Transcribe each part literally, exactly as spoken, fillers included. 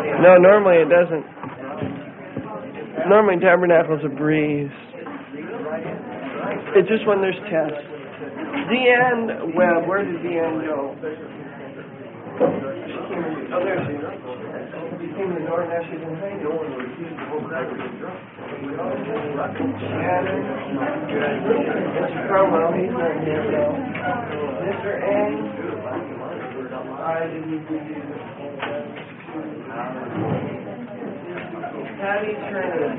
No, normally it doesn't. Normally Tabernacle's a breeze. It's just when there's tests. Deanne Webb, where did Deanne go? Oh, there she is. She came to the door and now she's in pain. No one would refuse the whole crowd to be drunk. Shannon. Mister Cromwell, he's not here now. Mister N. I didn't do Patty Turner.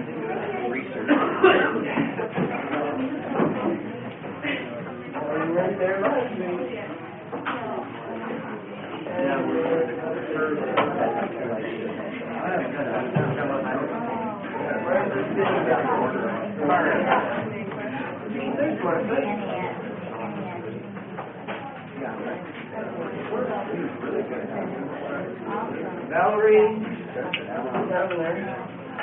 Right there, last week. Valerie, down there.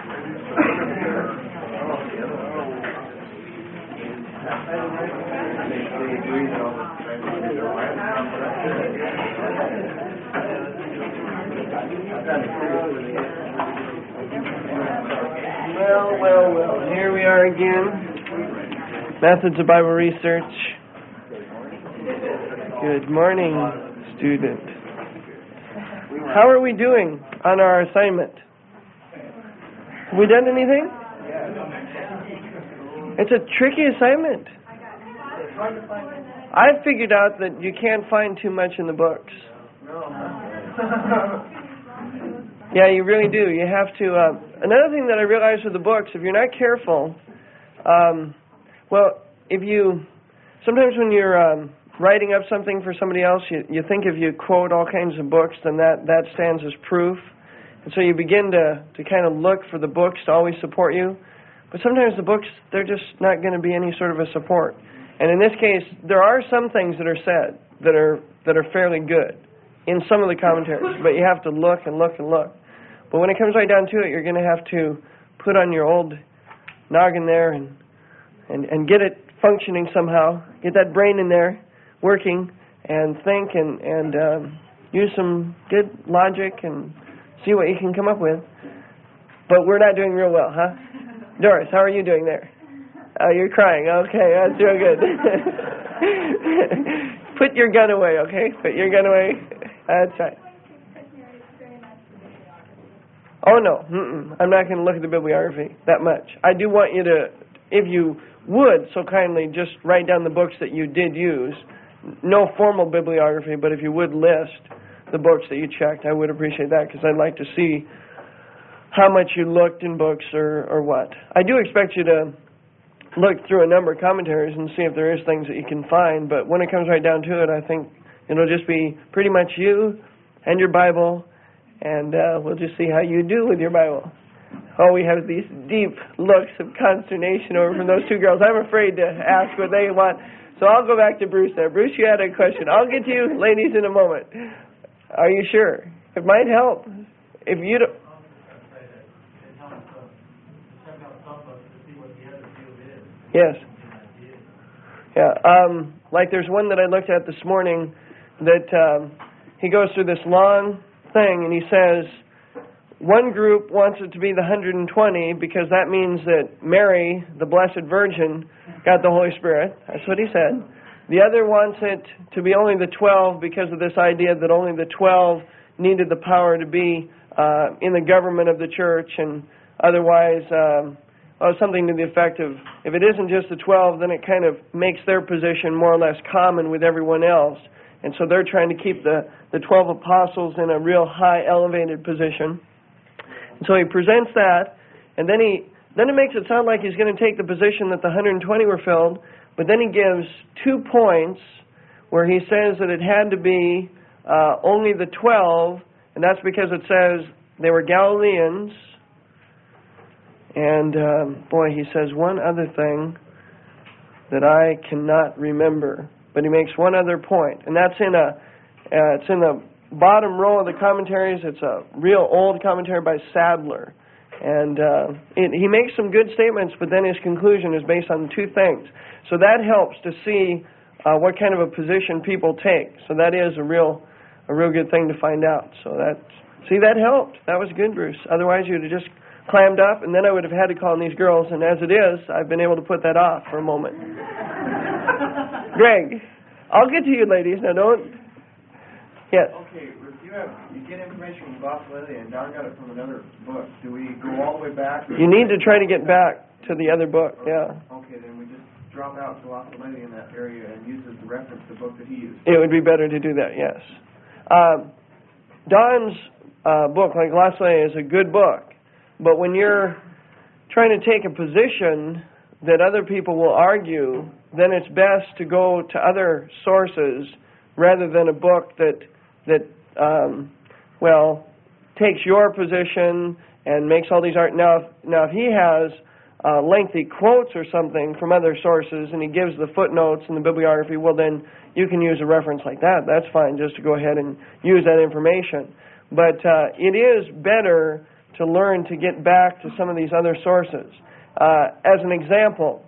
Well, well, well. Here we are again. Methods of Bible Research. Good morning, student. How are we doing on our assignment? Have we done anything? It's a tricky assignment. I've figured out that you can't find too much in the books. Yeah, you really do. You have to... Uh, another thing that I realized with the books, if you're not careful, um, well, if you... Sometimes when you're um, writing up something for somebody else, you, you think if you quote all kinds of books, then that, that stands as proof. And so you begin to, to kind of look for the books to always support you. But sometimes the books, they're just not going to be any sort of a support. And in this case, there are some things that are said that are that are fairly good in some of the commentaries. But you have to look and look and look. But when it comes right down to it, you're going to have to put on your old noggin there and, and, and get it functioning somehow. Get that brain in there working and think and, and um, use some good logic and see what you can come up with. But we're not doing real well, huh? Doris, how are you doing there? Oh, you're crying. Okay, that's real good. Put your gun away, okay? Put your gun away. That's right. Oh, no. Mm-mm. I'm not going to look at the bibliography that much. I do want you to, if you would so kindly, just write down the books that you did use. No formal bibliography, but if you would list the books that you checked, I would appreciate that because I'd like to see how much you looked in books or, or what. I do expect you to look through a number of commentaries and see if there is things that you can find, but when it comes right down to it, I think it'll just be pretty much you and your Bible, and uh, we'll just see how you do with your Bible. Oh, we have these deep looks of consternation over from those two girls. I'm afraid to ask what they want, so I'll go back to Bruce there. Bruce, you had a question. I'll get to you ladies in a moment. Are you sure? It might help. If you don't... Yes. Yeah. Um, like there's one that I looked at this morning that um, he goes through this long thing and he says one group wants it to be the one hundred twenty because that means that Mary, the Blessed Virgin, got the Holy Spirit. That's what he said. The other wants it to be only the twelve because of this idea that only the twelve needed the power to be uh, in the government of the church and otherwise... Um, Oh, something to the effect of, if it isn't just the twelve, then it kind of makes their position more or less common with everyone else. And so they're trying to keep the, the twelve apostles in a real high elevated position. And so he presents that, and then he then it makes it sound like he's going to take the position that the one hundred twenty were filled, but then he gives two points where he says that it had to be uh, only the twelve, and that's because it says they were Galileans. And, um, boy, he says one other thing that I cannot remember. But he makes one other point. And that's in a, uh, it's in the bottom row of the commentaries. It's a real old commentary by Sadler. And uh, it, he makes some good statements, but then his conclusion is based on two things. So that helps to see uh, what kind of a position people take. So that is a real, a real good thing to find out. So that's See, that helped. That was good, Bruce. Otherwise, you'd have just clammed up, and then I would have had to call on these girls, and as it is, I've been able to put that off for a moment. Greg, I'll get to you, ladies. Now, don't... Yes? Okay, if you have, you get information from Boss Lily, and Don got it from another book, do we go all the way back? You need to try to get back to the other book, yeah. Okay, then we just drop out to Boss Lily in that area and use as the reference the book that he used. It would be better to do that, yes. Um, Don's uh, book, like Lasley, is a good book. But when you're trying to take a position that other people will argue, then it's best to go to other sources rather than a book that, that um, well, takes your position and makes all these art. Now, if, now, if he has uh, lengthy quotes or something from other sources and he gives the footnotes and the bibliography, well, then you can use a reference like that. That's fine, just to go ahead and use that information. But uh, it is better to learn to get back to some of these other sources. Uh, as an example,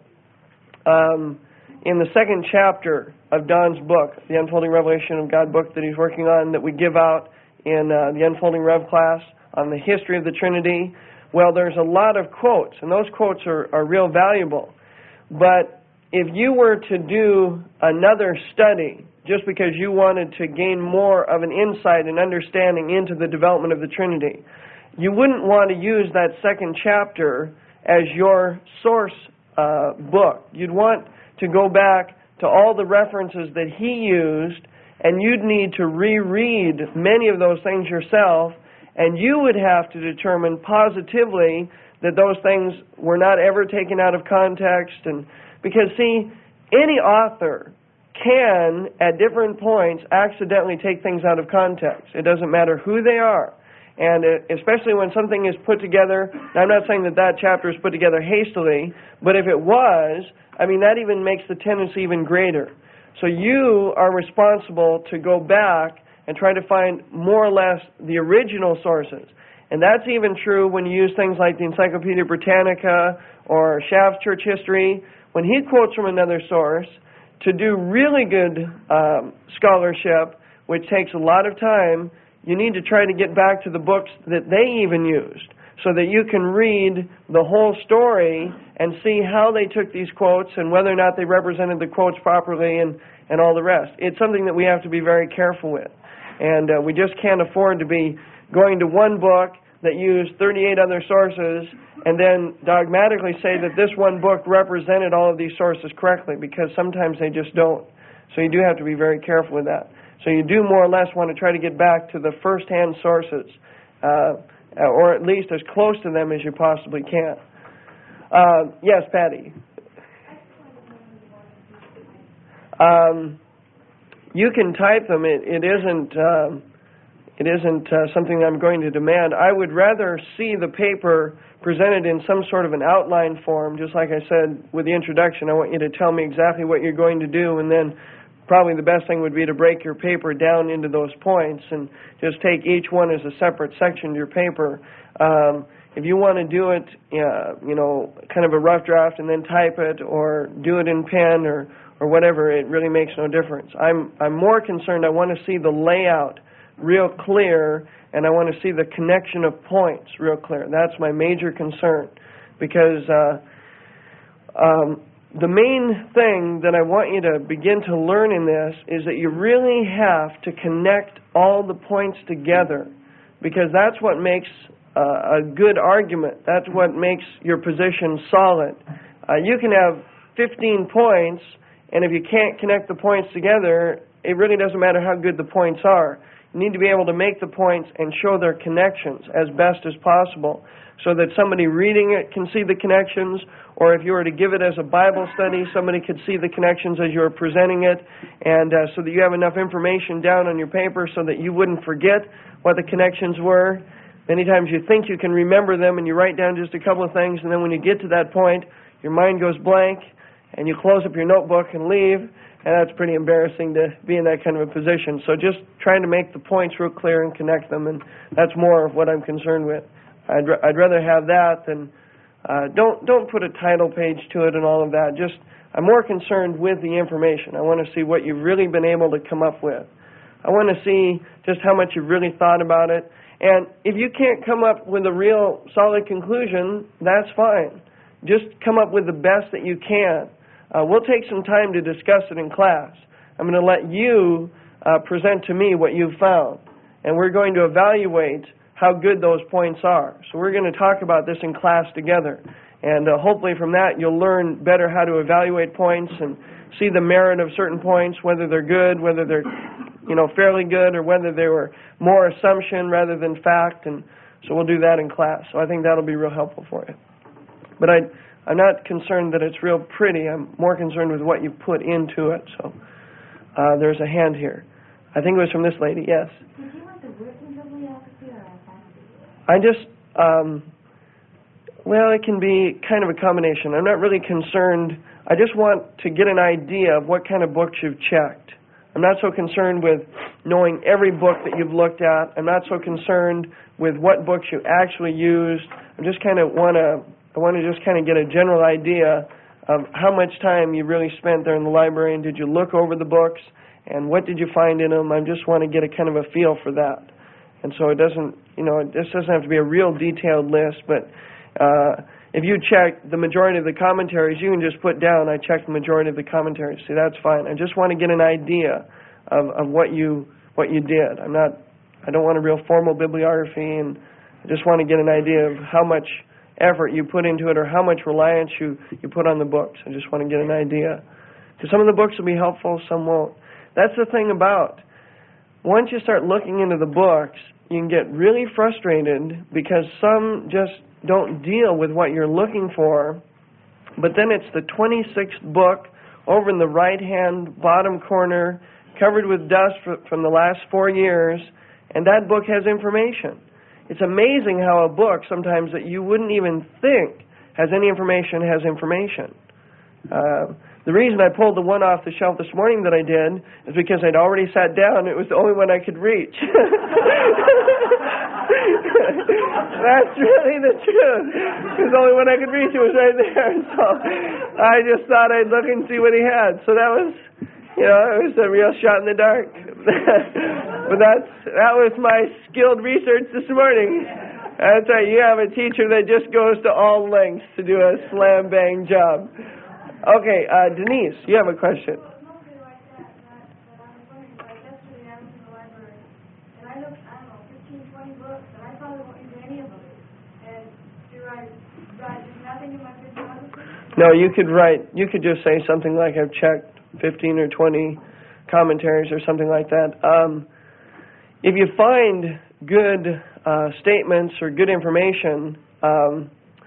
um, in the second chapter of Don's book, the Unfolding Revelation of God book that he's working on, that we give out in uh, the Unfolding Rev class on the history of the Trinity, well, there's a lot of quotes, and those quotes are, are real valuable. But if you were to do another study, just because you wanted to gain more of an insight and understanding into the development of the Trinity, you wouldn't want to use that second chapter as your source uh, book. You'd want to go back to all the references that he used, and you'd need to reread many of those things yourself, and you would have to determine positively that those things were not ever taken out of context. And because, see, any author can, at different points, accidentally take things out of context. It doesn't matter who they are. And especially when something is put together, now I'm not saying that that chapter is put together hastily, but if it was, I mean, that even makes the tendency even greater. So you are responsible to go back and try to find more or less the original sources. And that's even true when you use things like the Encyclopedia Britannica or Schaff's Church History. When he quotes from another source, to do really good um, scholarship, which takes a lot of time, you need to try to get back to the books that they even used so that you can read the whole story and see how they took these quotes and whether or not they represented the quotes properly and, and all the rest. It's something that we have to be very careful with. And uh, we just can't afford to be going to one book that used thirty-eight other sources and then dogmatically say that this one book represented all of these sources correctly, because sometimes they just don't. So you do have to be very careful with that. So you do more or less want to try to get back to the first-hand sources, uh, or at least as close to them as you possibly can. Uh, yes, Patty. Um, you can type them. It, it isn't. Um, it isn't uh, something I'm going to demand. I would rather see the paper presented in some sort of an outline form, just like I said with the introduction. I want you to tell me exactly what you're going to do, and then probably the best thing would be to break your paper down into those points and just take each one as a separate section of your paper. Um, if you want to do it, uh, you know, kind of a rough draft and then type it, or do it in pen or, or whatever, it really makes no difference. I'm I'm more concerned, I want to see the layout real clear, and I want to see the connection of points real clear. That's my major concern, because uh, um, the main thing that I want you to begin to learn in this is that you really have to connect all the points together, because that's what makes uh, a good argument. That's what makes your position solid. Uh, you can have fifteen points, and if you can't connect the points together, it really doesn't matter how good the points are. You need to be able to make the points and show their connections as best as possible, so that somebody reading it can see the connections, or if you were to give it as a Bible study, somebody could see the connections as you were presenting it, and uh, so that you have enough information down on your paper so that you wouldn't forget what the connections were. Many times you think you can remember them, and you write down just a couple of things, and then when you get to that point, your mind goes blank, and you close up your notebook and leave. And that's pretty embarrassing to be in that kind of a position. So just trying to make the points real clear and connect them, and that's more of what I'm concerned with. I'd, r- I'd rather have that than uh, don't don't put a title page to it and all of that. Just I'm more concerned with the information. I want to see what you've really been able to come up with. I want to see just how much you've really thought about it. And if you can't come up with a real solid conclusion, that's fine. Just come up with the best that you can. Uh, we'll take some time to discuss it in class. I'm going to let you uh, present to me what you've found. And we're going to evaluate how good those points are. So we're going to talk about this in class together. And uh, hopefully from that you'll learn better how to evaluate points and see the merit of certain points, whether they're good, whether they're you know, fairly good, or whether they were more assumption rather than fact. And so we'll do that in class. So I think that'll be real helpful for you. But I, I'm not concerned that it's real pretty. I'm more concerned with what you put into it. So uh, there's a hand here. I think it was from this lady. Yes. Did you want the working bibliography or a fancy? I just, um, well, it can be kind of a combination. I'm not really concerned. I just want to get an idea of what kind of books you've checked. I'm not so concerned with knowing every book that you've looked at. I'm not so concerned with what books you actually used. I just kind of want to, I want to just kind of get a general idea of how much time you really spent there in the library, and did you look over the books, and what did you find in them. I just want to get a kind of a feel for that. And so it doesn't, you know, this doesn't have to be a real detailed list, but uh, if you check the majority of the commentaries, you can just put down, I checked the majority of the commentaries. See, that's fine. I just want to get an idea of, of what you what you did. I'm not, I don't want a real formal bibliography, and I just want to get an idea of how much effort you put into it or how much reliance you, you put on the books. I just want to get an idea. Because some of the books will be helpful, some won't. That's the thing about, once you start looking into the books, you can get really frustrated because some just don't deal with what you're looking for, but then it's the twenty-sixth book over in the right-hand bottom corner, covered with dust from the last four years, and that book has information. It's amazing how a book, sometimes that you wouldn't even think has any information, has information. Uh, the reason I pulled the one off the shelf this morning that I did is because I'd already sat down. It was the only one I could reach. That's really the truth. It was the only one I could reach. It was right there. So I just thought I'd look and see what he had. So that was, you know, it was a real shot in the dark. But that's that was my skilled research this morning. That's right. You have a teacher that just goes to all lengths to do a slam bang job. Okay, uh, Denise, you have a question. Mostly like that, but, but I was wondering, like yesterday I was in the library, and I looked, I don't know, fifteen, twenty books, and I probably won't use any of them. And do I, do I do nothing in my bibliography? No, you could write, you could just say something like, I've checked fifteen or twenty commentaries or something like that. Um, if you find good uh, statements or good information, um,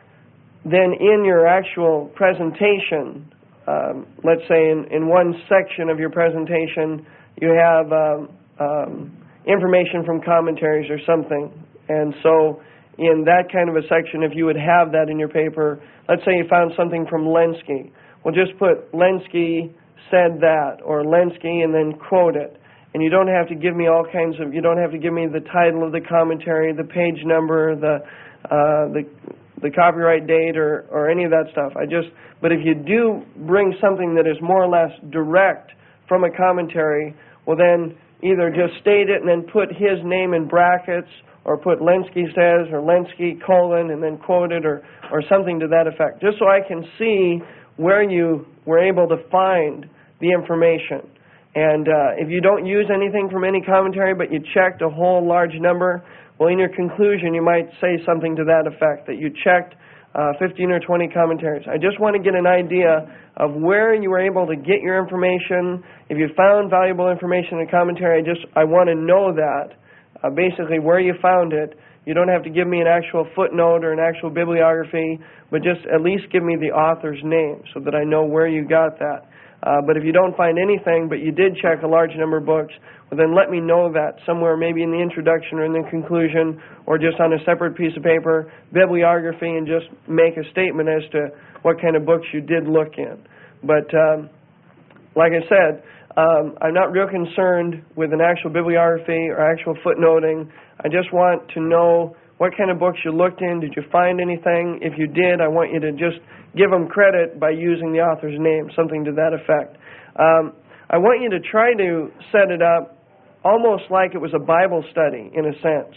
then in your actual presentation, um, let's say in, in one section of your presentation, you have um, um, information from commentaries or something. And so in that kind of a section, if you would have that in your paper, let's say you found something from Lenski. Well, just put Lenski said that, or Lenski, and then quote it. And you don't have to give me all kinds of, you don't have to give me the title of the commentary, the page number, the uh, the the copyright date, or, or any of that stuff. I just, but if you do bring something that is more or less direct from a commentary, well then either just state it and then put his name in brackets, or put Lenski says, or Lenski colon, and then quote it, or, or something to that effect, just so I can see where you were able to find the information. And uh, if you don't use anything from any commentary, but you checked a whole large number, well, in your conclusion, you might say something to that effect, that you checked uh, fifteen or twenty commentaries. I just want to get an idea of where you were able to get your information. If you found valuable information in a commentary, I just I want to know that, uh, basically where you found it. You don't have to give me an actual footnote or an actual bibliography, but just at least give me the author's name so that I know where you got that. Uh, but if you don't find anything, but you did check a large number of books, well, then let me know that somewhere, maybe in the introduction or in the conclusion, or just on a separate piece of paper, bibliography, and just make a statement as to what kind of books you did look in. But um, like I said, um, I'm not real concerned with an actual bibliography or actual footnoting. I just want to know what kind of books you looked in. Did you find anything? If you did, I want you to just give them credit by using the author's name, something to that effect. Um, I want you to try to set it up almost like it was a Bible study, in a sense.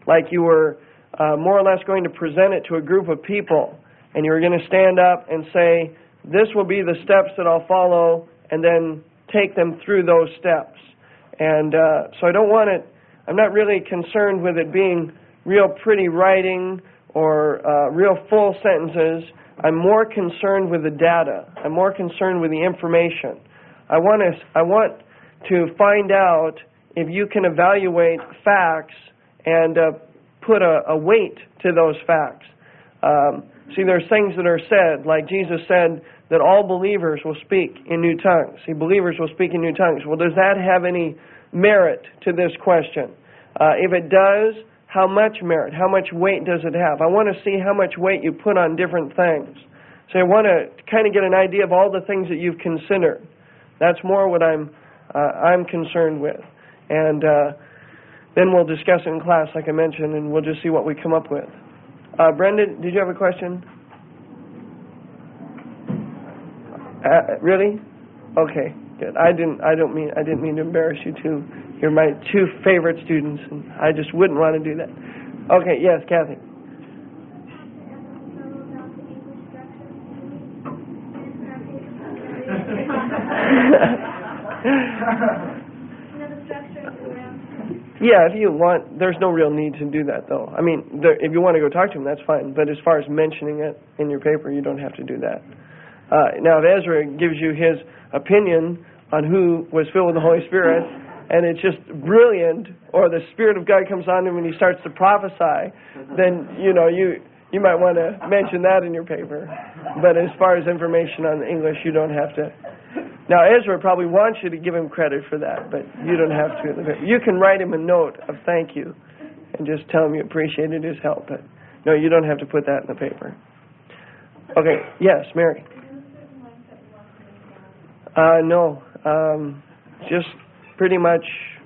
like you were uh, more or less going to present it to a group of people, and you were going to stand up and say, this will be the steps that I'll follow, and then take them through those steps. And uh, so I don't want it, I'm not really concerned with it being real pretty writing or uh, real full sentences. I'm more concerned with the data. I'm more concerned with the information. I want to, I want to find out if you can evaluate facts and uh, put a, a weight to those facts. Um, see, there's things that are said, like Jesus said that all believers will speak in new tongues. See, believers will speak in new tongues. Well, does that have any merit to this question? Uh, if it does, how much merit? How much weight does it have? I want to see how much weight you put on different things. So I want to kind of get an idea of all the things that you've considered. That's more what I'm uh, I'm concerned with. And uh, then we'll discuss it in class, like I mentioned, and we'll just see what we come up with. Uh, Brenda, did you have a question? Uh, really? Okay, good. I didn't. I don't mean. I didn't mean to embarrass you two. You're my two favorite students, and I just wouldn't want to do that. Okay. Yes, Kathy. Yeah, if you want, there's no real need to do that, though. I mean, there, if you want to go talk to him, that's fine. But as far as mentioning it in your paper, you don't have to do that. Uh, now, if Ezra gives you his opinion on who was filled with the Holy Spirit, and it's just brilliant, or the Spirit of God comes on him and he starts to prophesy, then, you know, you you might want to mention that in your paper. But as far as information on English, you don't have to. Now, Ezra probably wants you to give him credit for that, but you don't have to. You can write him a note of thank you and just tell him you appreciated his help. But no, you don't have to put that in the paper. Okay, yes, Mary. Uh, no, um, just pretty much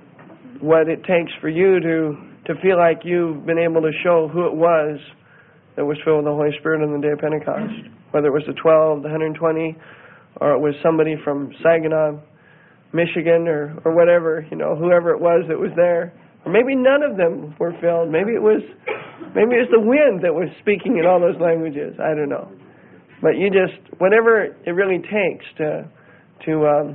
what it takes for you to, to feel like you've been able to show who it was that was filled with the Holy Spirit on the day of Pentecost, whether it was the twelve, the one hundred twenty, or it was somebody from Saginaw, Michigan, or, or whatever, you know, whoever it was that was there. Or maybe none of them were filled. Maybe it was, maybe it was the wind that was speaking in all those languages. I don't know. But you just, whatever it really takes to, to um,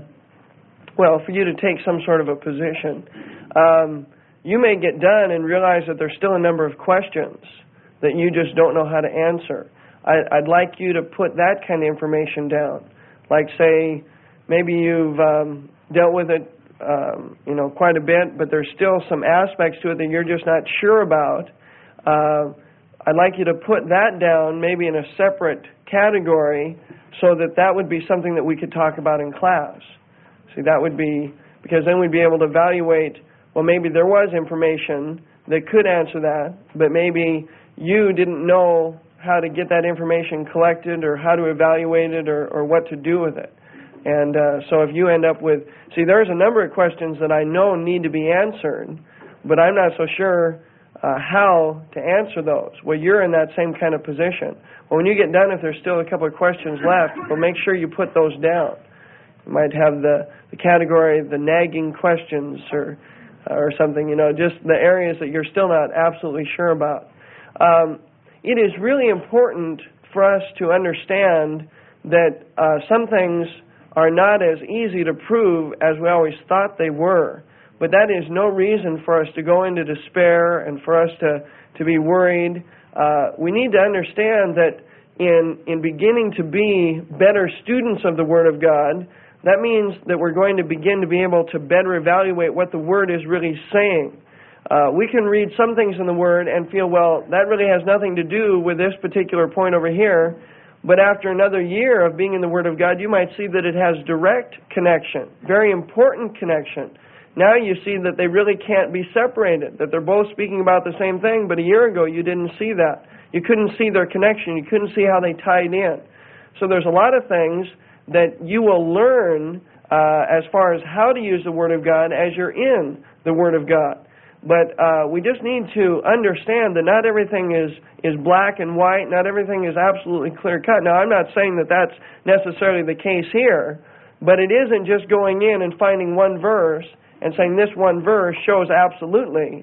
well, for you to take some sort of a position. Um, you may get done and realize that there's still a number of questions that you just don't know how to answer. I, I'd like you to put that kind of information down. Like, say, maybe you've um, dealt with it, um, you know, quite a bit, but there's still some aspects to it that you're just not sure about. Uh, I'd like you to put that down maybe in a separate category so that that would be something that we could talk about in class. See, that would be, because then we'd be able to evaluate, well, maybe there was information that could answer that, but maybe you didn't know how to get that information collected or how to evaluate it or, or what to do with it. And uh, so if you end up with, see, there's a number of questions that I know need to be answered, but I'm not so sure uh, how to answer those. Well, you're in that same kind of position. Well, when you get done, if there's still a couple of questions left, well, make sure you put those down. You might have the, the category, the nagging questions or or something, you know, just the areas that you're still not absolutely sure about. Um, it is really important for us to understand that uh, some things are not as easy to prove as we always thought they were. But that is no reason for us to go into despair and for us to, to be worried. Uh, we need to understand that in, in beginning to be better students of the Word of God, that means that we're going to begin to be able to better evaluate what the Word is really saying. Uh, we can read some things in the Word and feel, well, that really has nothing to do with this particular point over here. But after another year of being in the Word of God, you might see that it has direct connection, very important connection. Now you see that they really can't be separated, that they're both speaking about the same thing, but a year ago you didn't see that. You couldn't see their connection. You couldn't see how they tied in. So there's a lot of things that you will learn uh, as far as how to use the Word of God as you're in the Word of God. But uh, we just need to understand that not everything is, is black and white, not everything is absolutely clear-cut. Now, I'm not saying that that's necessarily the case here, but it isn't just going in and finding one verse and saying this one verse shows absolutely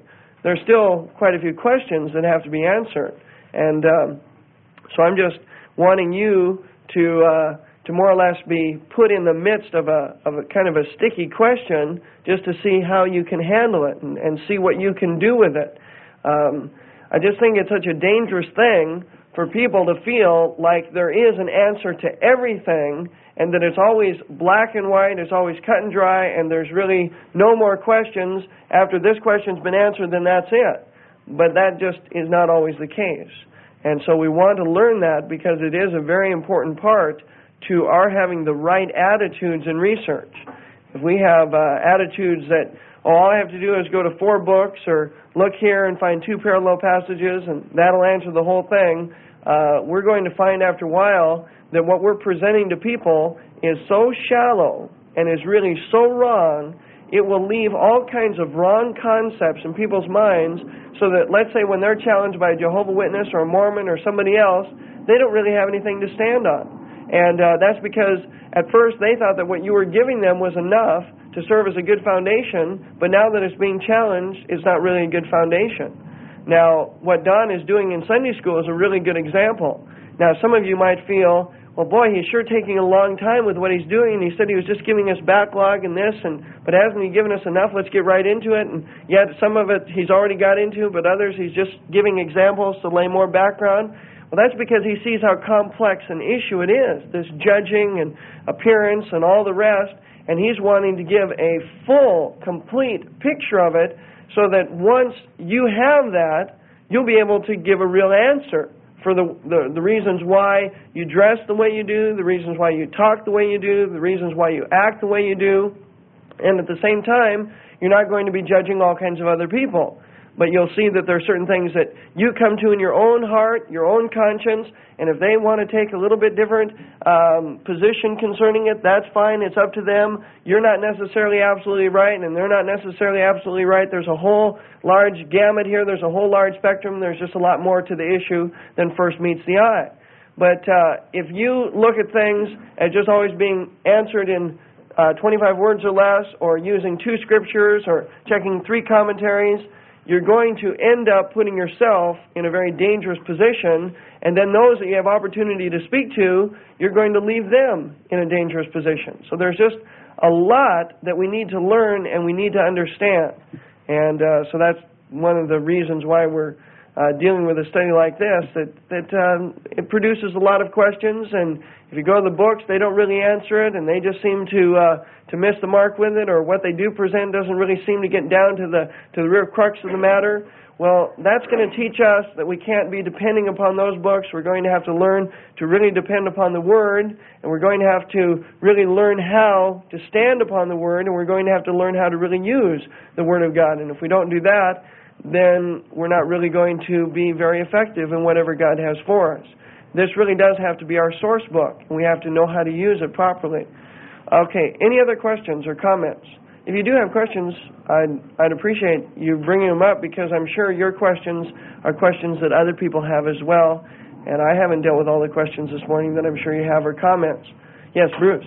there's still quite a few questions that have to be answered. And um, so I'm just wanting you to uh, to more or less be put in the midst of a of a kind of a sticky question, just to see how you can handle it and, and see what you can do with it. Um, I just think it's such a dangerous thing for people to feel like there is an answer to everything, and that it's always black and white, it's always cut and dry, and there's really no more questions. After this question's been answered, then that's it. But that just is not always the case. And so we want to learn that, because it is a very important part to our having the right attitudes in research. If we have uh, attitudes that, oh, all I have to do is go to four books or look here and find two parallel passages and that'll answer the whole thing, uh, we're going to find after a while that what we're presenting to people is so shallow and is really so wrong, it will leave all kinds of wrong concepts in people's minds, so that, let's say, when they're challenged by a Jehovah's Witness or a Mormon or somebody else, they don't really have anything to stand on. And uh, that's because at first they thought that what you were giving them was enough to serve as a good foundation, but now that it's being challenged, it's not really a good foundation. Now, what Don is doing in Sunday school is a really good example. Now, some of you might feel, well, boy, he's sure taking a long time with what he's doing. He said he was just giving us backlog and this, and but hasn't he given us enough? Let's get right into it. And yet some of it he's already got into, but others he's just giving examples to lay more background. Well, that's because he sees how complex an issue it is, this judging and appearance and all the rest, and he's wanting to give a full, complete picture of it, so that once you have that, you'll be able to give a real answer for the, the, the reasons why you dress the way you do, the reasons why you talk the way you do, the reasons why you act the way you do, and at the same time, you're not going to be judging all kinds of other people. But you'll see that there are certain things that you come to in your own heart, your own conscience, and if they want to take a little bit different um, position concerning it, that's fine. It's up to them. You're not necessarily absolutely right, and they're not necessarily absolutely right. There's a whole large gamut here. There's a whole large spectrum. There's just a lot more to the issue than first meets the eye. But uh, if you look at things as just always being answered in uh, twenty-five words or less, or using two scriptures, or checking three commentaries, you're going to end up putting yourself in a very dangerous position, and then those that you have opportunity to speak to, you're going to leave them in a dangerous position. So there's just a lot that we need to learn and we need to understand. And uh, so that's one of the reasons why we're uh, dealing with a study like this, that, that um, it produces a lot of questions, and if you go to the books, they don't really answer it, and they just seem to uh, to miss the mark with it, or what they do present doesn't really seem to get down to the to the real crux of the matter. Well, that's going to teach us that we can't be depending upon those books. We're going to have to learn to really depend upon the Word, and we're going to have to really learn how to stand upon the Word, and we're going to have to learn how to really use the Word of God. And if we don't do that, then we're not really going to be very effective in whatever God has for us. This really does have to be our source book, and we have to know how to use it properly. Okay, any other questions or comments? If you do have questions, I'd, I'd appreciate you bringing them up, because I'm sure your questions are questions that other people have as well, and I haven't dealt with all the questions this morning that I'm sure you have, or comments. Yes, Bruce?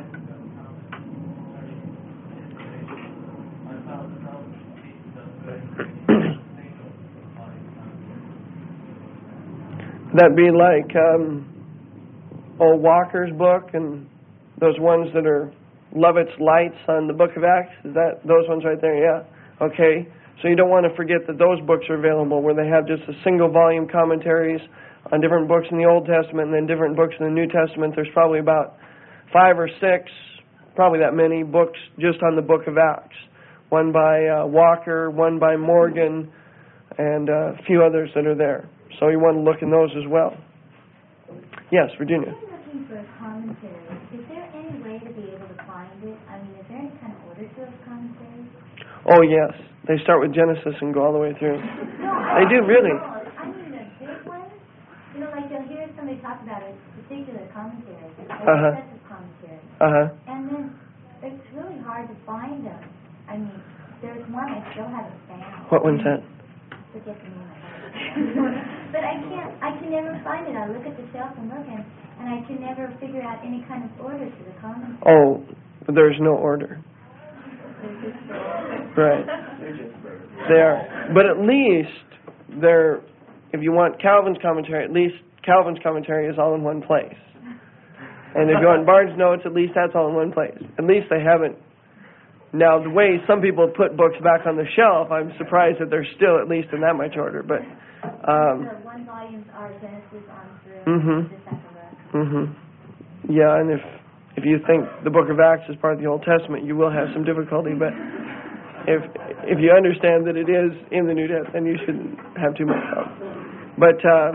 That'd be like um, old Walker's book and those ones that are Lovett's Lights on the Book of Acts. Is that those ones right there? Yeah. Okay. So you don't want to forget that those books are available, where they have just a single volume commentaries on different books in the Old Testament and then different books in the New Testament. There's probably about five or six, probably that many books just on the Book of Acts. One by uh, Walker, one by Morgan, and uh, a few others that are there. So you want to look in those as well. Yes, Virginia. I'm looking for a commentary. Is there any way to be able to find it? I mean, is there any kind of order to those commentaries? Oh, yes. They start with Genesis and go all the way through. No, they do, really. No, I mean the big ones. You know, like you'll hear somebody talk about a particular commentary, or uh-huh. a set of commentary. Uh-huh. And then it's really hard to find them. I mean, there's one I still haven't found. What one's that? Forget the name of it. But I can't, I can never find it. I look at the shelf and look, and, and I can never figure out any kind of order to the commentary. Oh, there's no order. Right. They are. But at least they're, if you want Calvin's commentary, at least Calvin's commentary is all in one place. And if you want Barnes' notes, at least that's all in one place. At least they haven't. Now, the way some people put books back on the shelf, I'm surprised that they're still at least in that much order. But um, the one volumes are Genesis on through mm-hmm. December. Mm-hmm. Yeah, and if if you think the Book of Acts is part of the Old Testament, you will have some difficulty. But if if you understand that it is in the New Testament, then you shouldn't have too much trouble. But uh,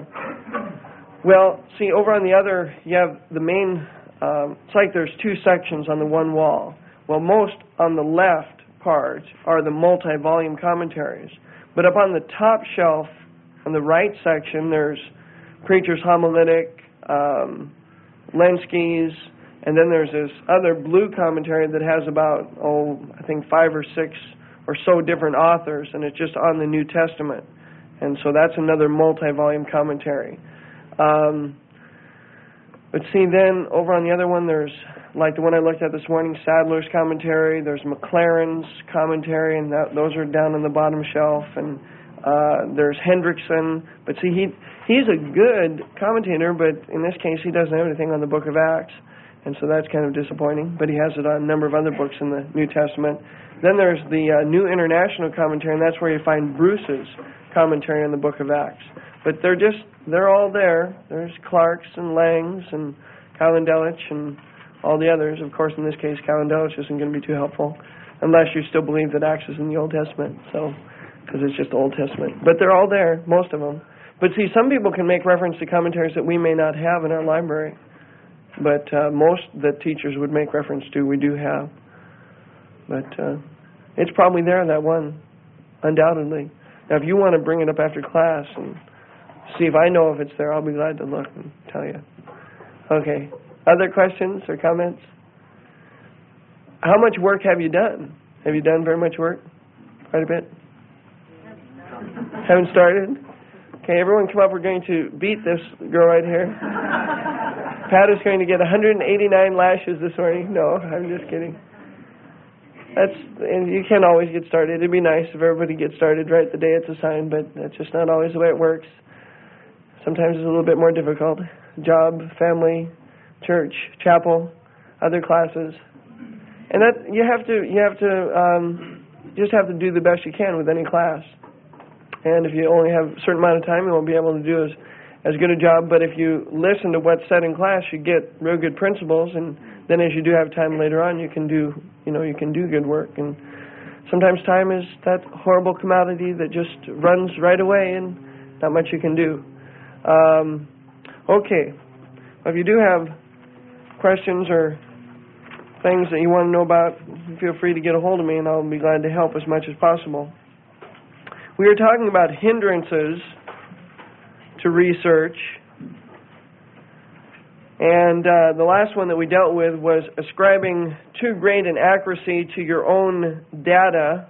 well, see, over on the other, you have the main. Um, it's like there's two sections on the one wall. Well, most on the left part are the multi-volume commentaries. But up on the top shelf, on the right section, there's Preacher's Homiletic, um, Lenski's, and then there's this other blue commentary that has about, oh, I think five or six or so different authors, and it's just on the New Testament. And so that's another multi-volume commentary. Um, but see, then over on the other one, there's, like the one I looked at this morning, Sadler's commentary. There's McLaren's commentary, and that, those are down on the bottom shelf. And uh, there's Hendrickson. But see, he he's a good commentator, but in this case, he doesn't have anything on the Book of Acts. And so that's kind of disappointing. But he has it on a number of other books in the New Testament. Then there's the uh, New International Commentary, and that's where you find Bruce's commentary on the Book of Acts. But they're just, they're all there. There's Clark's and Lang's and Cowan-Delich and all the others. Of course, in this case, Cowan-Delich isn't going to be too helpful unless you still believe that Acts is in the Old Testament, so, because it's just the Old Testament. But they're all there, most of them. But see, some people can make reference to commentaries that we may not have in our library. But uh, most that teachers would make reference to, we do have. But uh, it's probably there, that one, undoubtedly. Now, if you want to bring it up after class and see if I know if it's there, I'll be glad to look and tell you. Okay. Other questions or comments? How much work have you done? Have you done very much work? Quite a bit? Haven't started? Okay, everyone come up. We're going to beat this girl right here. Pat is going to get one hundred eighty-nine lashes this morning. No, I'm just kidding. That's, and you can't always get started. It'd be nice if everybody gets started right the day it's assigned, but that's just not always the way it works. Sometimes it's a little bit more difficult. Job, family, church, chapel, other classes. And that you have to you have to um, just have to do the best you can with any class. And if you only have a certain amount of time, you won't be able to do as as good a job. But if you listen to what's said in class, you get real good principles, and then as you do have time later on, you can do you know you can do good work. And sometimes time is that horrible commodity that just runs right away, and not much you can do. Um, okay, well, if you do have questions or things that you want to know about, feel free to get a hold of me, and I'll be glad to help as much as possible. We were talking about hindrances to research, and uh, the last one that we dealt with was ascribing too great an accuracy to your own data,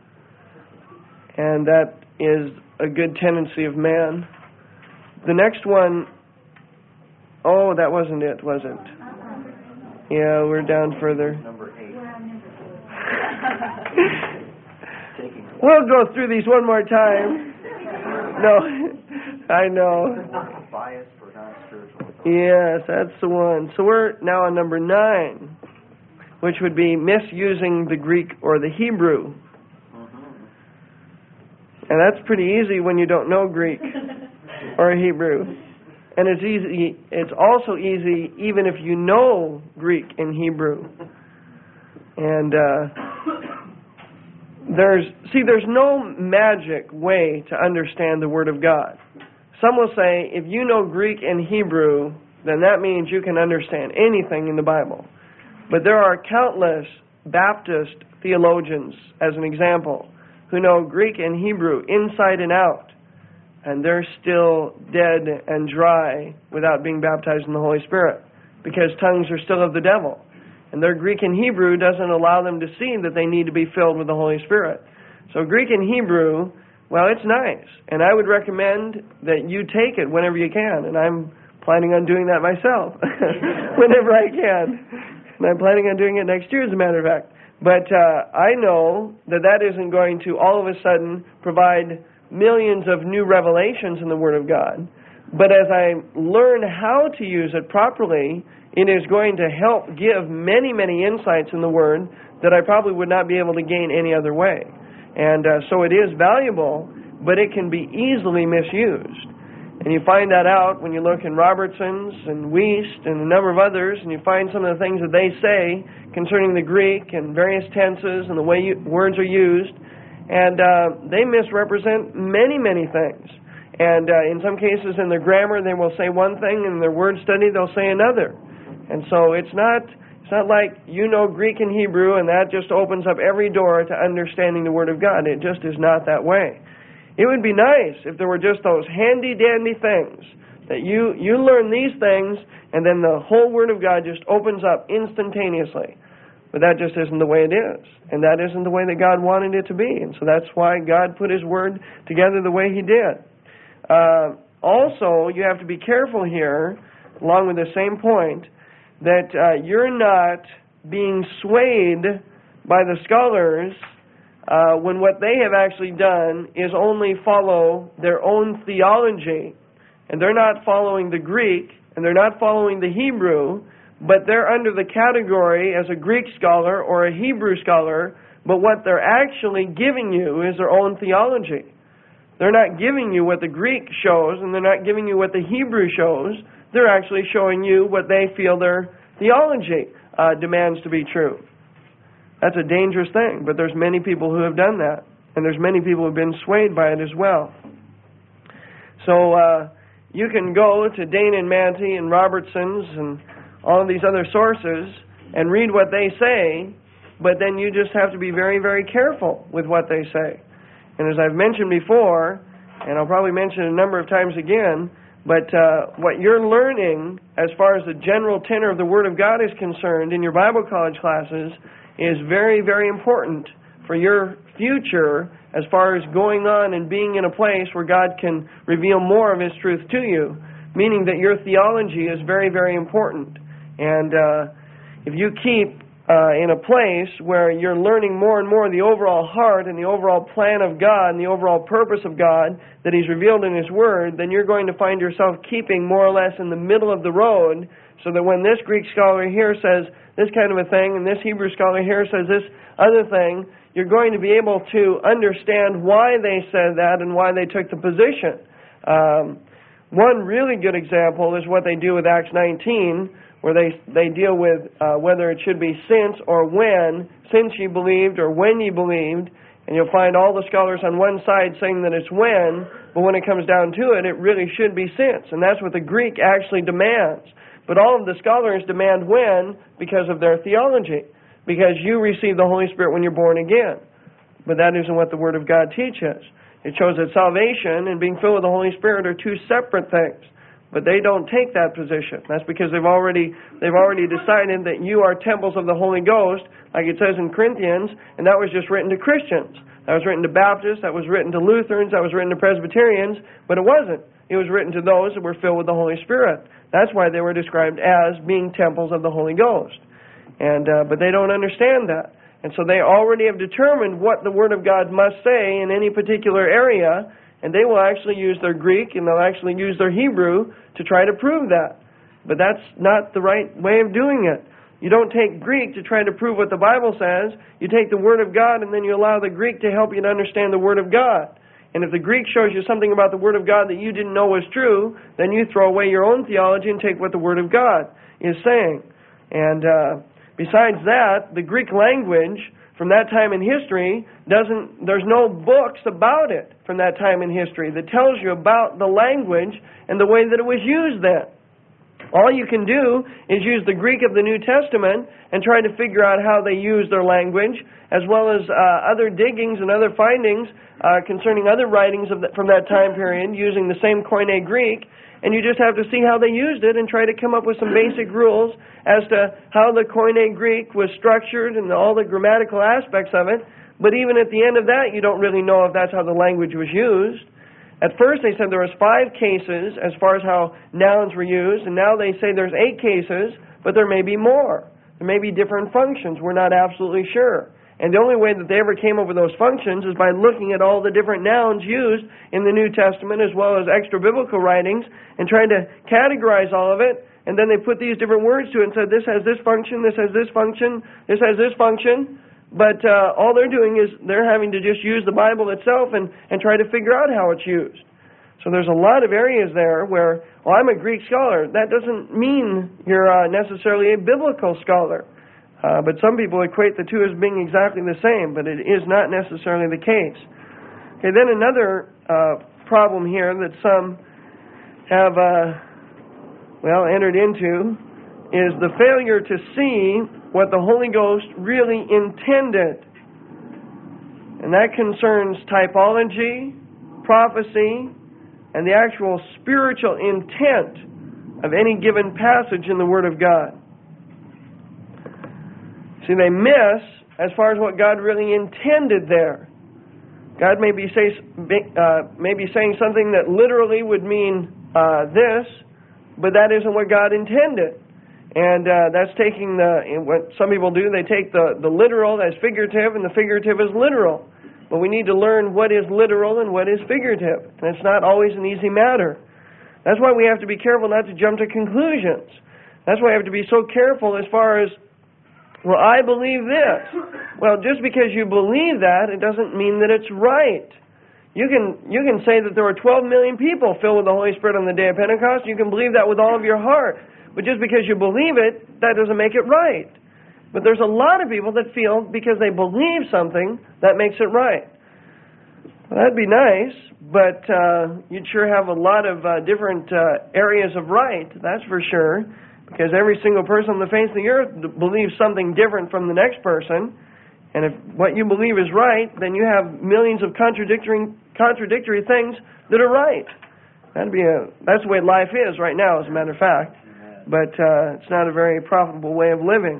and that is a good tendency of man. The next one, oh, that wasn't it, was it? Yeah, we're down further. Number eight. We'll go through these one more time. No, I know. Bias for non-spiritual. Yes, that's the one. So we're now on number nine, which would be misusing the Greek or the Hebrew. And that's pretty easy when you don't know Greek or Hebrew. And it's easy. It's also easy even if you know Greek and Hebrew. And uh, there's see, there's no magic way to understand the Word of God. Some will say, if you know Greek and Hebrew, then that means you can understand anything in the Bible. But there are countless Baptist theologians, as an example, who know Greek and Hebrew inside and out, and they're still dead and dry without being baptized in the Holy Spirit, because tongues are still of the devil. And their Greek and Hebrew doesn't allow them to see that they need to be filled with the Holy Spirit. So Greek and Hebrew, well, it's nice. And I would recommend that you take it whenever you can. And I'm planning on doing that myself whenever I can. And I'm planning on doing it next year, as a matter of fact. But uh, I know that that isn't going to all of a sudden provide millions of new revelations in the Word of God. But as I learn how to use it properly, it is going to help give many, many insights in the Word that I probably would not be able to gain any other way. And uh, so it is valuable, but it can be easily misused. And you find that out when you look in Robertson's and Wuest and a number of others, and you find some of the things that they say concerning the Greek and various tenses and the way you, words are used. And uh, they misrepresent many, many things. And uh, in some cases in their grammar they will say one thing, and in their word study they'll say another. And so it's not it's not like you know Greek and Hebrew and that just opens up every door to understanding the Word of God. It just is not that way. It would be nice if there were just those handy-dandy things that you, you learn these things and then the whole Word of God just opens up instantaneously. But that just isn't the way it is. And that isn't the way that God wanted it to be. And so that's why God put His Word together the way He did. Uh, also, you have to be careful here, along with the same point, that uh, you're not being swayed by the scholars uh, when what they have actually done is only follow their own theology. And they're not following the Greek, and they're not following the Hebrew, but they're under the category as a Greek scholar or a Hebrew scholar, but what they're actually giving you is their own theology. They're not giving you what the Greek shows, and they're not giving you what the Hebrew shows. They're actually showing you what they feel their theology uh, demands to be true. That's a dangerous thing, but there's many people who have done that, and there's many people who have been swayed by it as well. So uh, you can go to Dana and Manty and Robertson's and all of these other sources and read what they say, but then you just have to be very, very careful with what they say. And as I've mentioned before, and I'll probably mention it a number of times again, but uh, what you're learning as far as the general tenor of the Word of God is concerned in your Bible college classes is very, very important for your future as far as going on and being in a place where God can reveal more of His truth to you, meaning that your theology is very, very important. And uh, if you keep Uh, in a place where you're learning more and more the overall heart and the overall plan of God and the overall purpose of God that He's revealed in His Word, then you're going to find yourself keeping more or less in the middle of the road, so that when this Greek scholar here says this kind of a thing and this Hebrew scholar here says this other thing, you're going to be able to understand why they said that and why they took the position. Um, one really good example is what they do with Acts nineteen, where they they deal with uh, whether it should be since or when, since ye believed or when ye believed, and you'll find all the scholars on one side saying that it's when, but when it comes down to it, it really should be since, and that's what the Greek actually demands. But all of the scholars demand when because of their theology, because you receive the Holy Spirit when you're born again. But that isn't what the Word of God teaches. It shows that salvation and being filled with the Holy Spirit are two separate things. But they don't take that position. That's because they've already they've already decided that you are temples of the Holy Ghost, like it says in Corinthians, and that was just written to Christians. That was written to Baptists, that was written to Lutherans, that was written to Presbyterians, but it wasn't. It was written to those that were filled with the Holy Spirit. That's why they were described as being temples of the Holy Ghost. And uh, but they don't understand that. And so they already have determined what the Word of God must say in any particular area, and they will actually use their Greek and they'll actually use their Hebrew to try to prove that. But that's not the right way of doing it. You don't take Greek to try to prove what the Bible says. You take the Word of God and then you allow the Greek to help you to understand the Word of God. And if the Greek shows you something about the Word of God that you didn't know was true, then you throw away your own theology and take what the Word of God is saying. And uh, besides that, the Greek language from that time in history doesn't, there's no books about it from that time in history that tells you about the language and the way that it was used then. All you can do is use the Greek of the New Testament and try to figure out how they use their language, as well as uh, other diggings and other findings uh, concerning other writings of the, from that time period using the same Koine Greek. And you just have to see how they used it and try to come up with some basic rules as to how the Koine Greek was structured and all the grammatical aspects of it. But even at the end of that, you don't really know if that's how the language was used. At first they said there was five cases as far as how nouns were used, and now they say there's eight cases, but there may be more. There may be different functions. We're not absolutely sure. And the only way that they ever came over those functions is by looking at all the different nouns used in the New Testament as well as extra-biblical writings and trying to categorize all of it. And then they put these different words to it and said, this has this function, this has this function, this has this function. But uh, all they're doing is they're having to just use the Bible itself and, and try to figure out how it's used. So there's a lot of areas there where, well, I'm a Greek scholar. That doesn't mean you're uh, necessarily a biblical scholar. Uh, but some people equate the two as being exactly the same, but it is not necessarily the case. Okay, then another uh, problem here that some have, uh, well, entered into is the failure to see what the Holy Ghost really intended. And that concerns typology, prophecy, and the actual spiritual intent of any given passage in the Word of God. See, they miss as far as what God really intended there. God may be, say, uh, may be saying something that literally would mean uh, this, but that isn't what God intended. And uh, that's taking the, what some people do, they take the, the literal as figurative, and the figurative as literal. But we need to learn what is literal and what is figurative. And it's not always an easy matter. That's why we have to be careful not to jump to conclusions. That's why we have to be so careful as far as, well, I believe this. Well, just because you believe that, it doesn't mean that it's right. You can you can say that there were twelve million people filled with the Holy Spirit on the day of Pentecost. You can believe that with all of your heart. But just because you believe it, that doesn't make it right. But there's a lot of people that feel because they believe something, that makes it right. Well, that'd be nice, but uh, you'd sure have a lot of uh, different uh, areas of right, that's for sure. Because every single person on the face of the earth believes something different from the next person. And if what you believe is right, then you have millions of contradictory contradictory things that are right. That'd be a that's the way life is right now, as a matter of fact. But uh, it's not a very profitable way of living.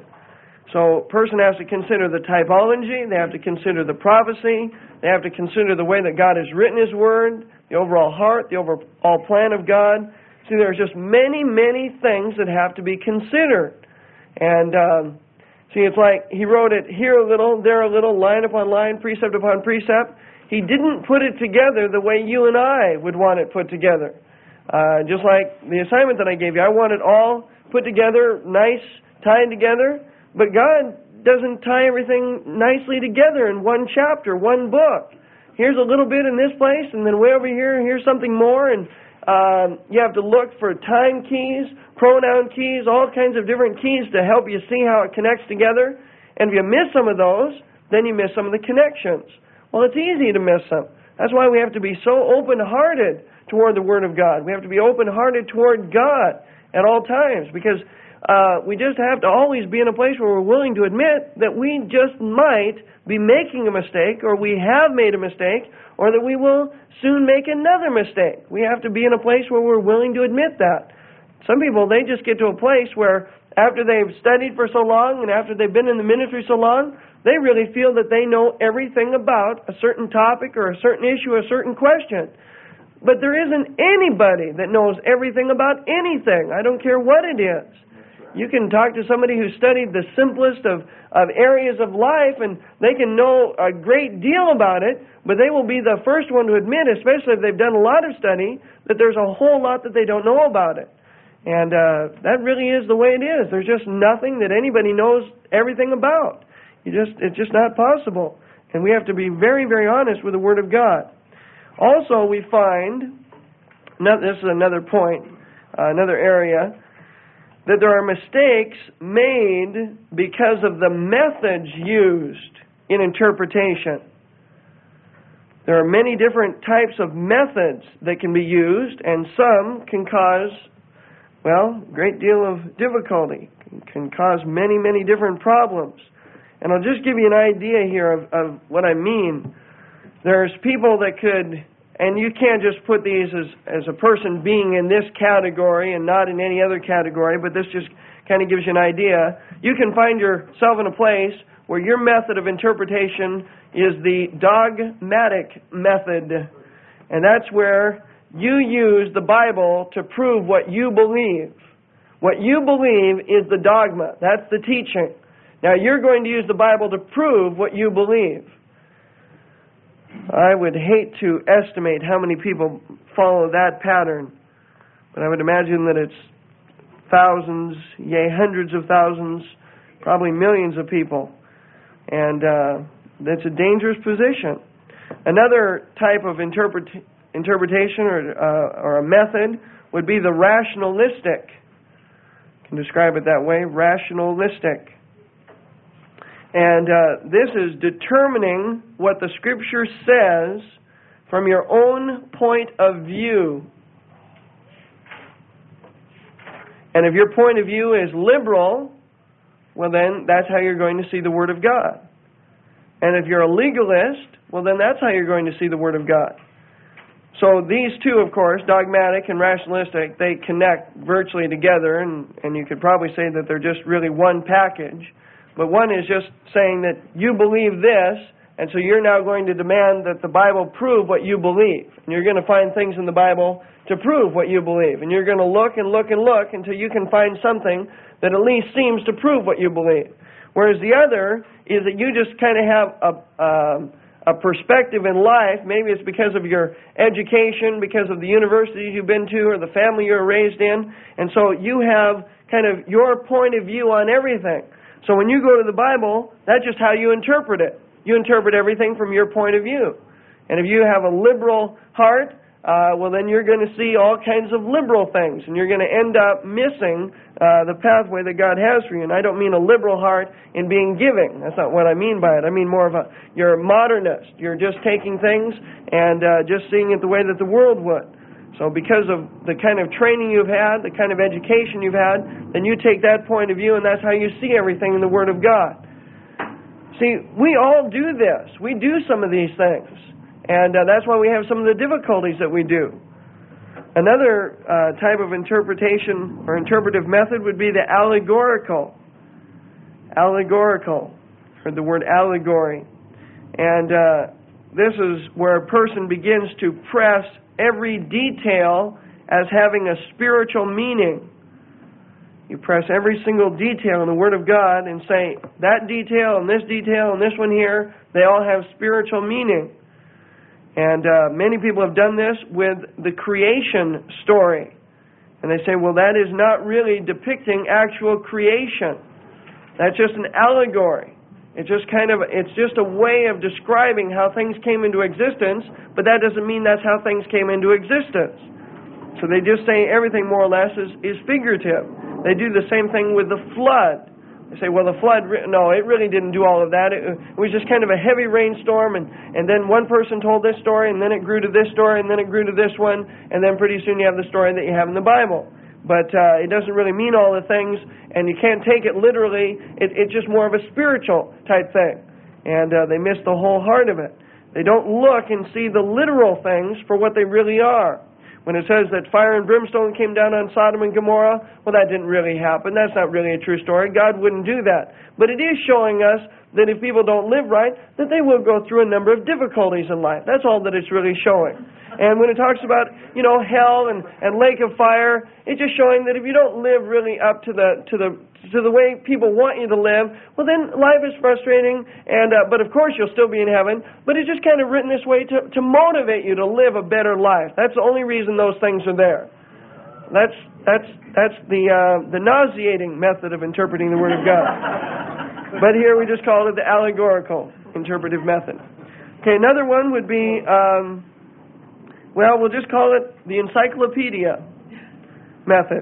So a person has to consider the typology, they have to consider the prophecy, they have to consider the way that God has written His Word, the overall heart, the overall plan of God. See, there's just many, many things that have to be considered. And, um, see, it's like he wrote it here a little, there a little, line upon line, precept upon precept. He didn't put it together the way you and I would want it put together. Uh, just like the assignment that I gave you. I want it all put together, nice, tied together. But God doesn't tie everything nicely together in one chapter, one book. Here's a little bit in this place, and then way over here, here's something more, and Um, you have to look for time keys, pronoun keys, all kinds of different keys to help you see how it connects together. And if you miss some of those, then you miss some of the connections. Well, it's easy to miss them. That's why we have to be so open-hearted toward the Word of God. We have to be open-hearted toward God at all times, because uh, we just have to always be in a place where we're willing to admit that we just might be making a mistake, or we have made a mistake, or that we will soon make another mistake. We have to be in a place where we're willing to admit that. Some people, they just get to a place where after they've studied for so long and after they've been in the ministry so long, they really feel that they know everything about a certain topic or a certain issue or a certain question. But there isn't anybody that knows everything about anything. I don't care what it is. You can talk to somebody who studied the simplest of, of areas of life, and they can know a great deal about it, but they will be the first one to admit, especially if they've done a lot of study, that there's a whole lot that they don't know about it. And uh, that really is the way it is. There's just nothing that anybody knows everything about. You just It's just not possible. And we have to be very, very honest with the Word of God. Also, we find, this is another point, uh, another area, that there are mistakes made because of the methods used in interpretation. There are many different types of methods that can be used, and some can cause, well, a great deal of difficulty, can cause many, many different problems. And I'll just give you an idea here of, of what I mean. There's people that could, and you can't just put these as, as a person being in this category and not in any other category, but this just kind of gives you an idea. You can find yourself in a place where your method of interpretation is the dogmatic method. And that's where you use the Bible to prove what you believe. What you believe is the dogma. That's the teaching. Now you're going to use the Bible to prove what you believe. I would hate to estimate how many people follow that pattern, but I would imagine that it's thousands, yea, hundreds of thousands, probably millions of people. And uh, that's a dangerous position. Another type of interpret interpretation or, uh, or a method would be the rationalistic. You can describe it that way, rationalistic. And uh, this is determining what the Scripture says from your own point of view. And if your point of view is liberal, well then that's how you're going to see the Word of God. And if you're a legalist, well then that's how you're going to see the Word of God. So these two, of course, dogmatic and rationalistic, they connect virtually together, and, and you could probably say that they're just really one package. But one is just saying that you believe this, and so you're now going to demand that the Bible prove what you believe. And you're going to find things in the Bible to prove what you believe. And you're going to look and look and look until you can find something that at least seems to prove what you believe. Whereas the other is that you just kind of have a, um, a perspective in life. Maybe it's because of your education, because of the universities you've been to, or the family you were raised in. And so you have kind of your point of view on everything. So when you go to the Bible, that's just how you interpret it. You interpret everything from your point of view. And if you have a liberal heart, uh, well then you're going to see all kinds of liberal things. And you're going to end up missing uh, the pathway that God has for you. And I don't mean a liberal heart in being giving. That's not what I mean by it. I mean more of a, you're a modernist. You're just taking things and uh, just seeing it the way that the world would. So because of the kind of training you've had, the kind of education you've had, then you take that point of view and that's how you see everything in the Word of God. See, we all do this. We do some of these things. And uh, that's why we have some of the difficulties that we do. Another uh, type of interpretation or interpretive method would be the allegorical. Allegorical. Heard the word allegory. And uh, this is where a person begins to press every detail as having a spiritual meaning. You press every single detail in the Word of God and say, that detail and this detail and this one here, they all have spiritual meaning. And uh, many people have done this with the creation story. And they say, well, that is not really depicting actual creation. That's just an allegory. It's just kind of, it's just a way of describing how things came into existence, but that doesn't mean that's how things came into existence. So they just say everything more or less is, is figurative. They do the same thing with the flood. They say, well, the flood, no, it really didn't do all of that. It, it was just kind of a heavy rainstorm, and, and then one person told this story, and then it grew to this story, and then it grew to this one, and then pretty soon you have the story that you have in the Bible. But uh, it doesn't really mean all the things, and you can't take it literally. It, it's just more of a spiritual type thing. And uh, they miss the whole heart of it. They don't look and see the literal things for what they really are. When it says that fire and brimstone came down on Sodom and Gomorrah, well, that didn't really happen. That's not really a true story. God wouldn't do that. But it is showing us that if people don't live right, that they will go through a number of difficulties in life. That's all that it's really showing. And when it talks about, you know, hell and, and lake of fire, it's just showing that if you don't live really up to the to the to the way people want you to live, well then life is frustrating. And uh, but of course you'll still be in heaven. But it's just kind of written this way to to motivate you to live a better life. That's the only reason those things are there. That's that's that's the uh, the nauseating method of interpreting the Word of God. But here we just call it the allegorical interpretive method. Okay, another one would be. Um, Well, we'll just call it the encyclopedia method.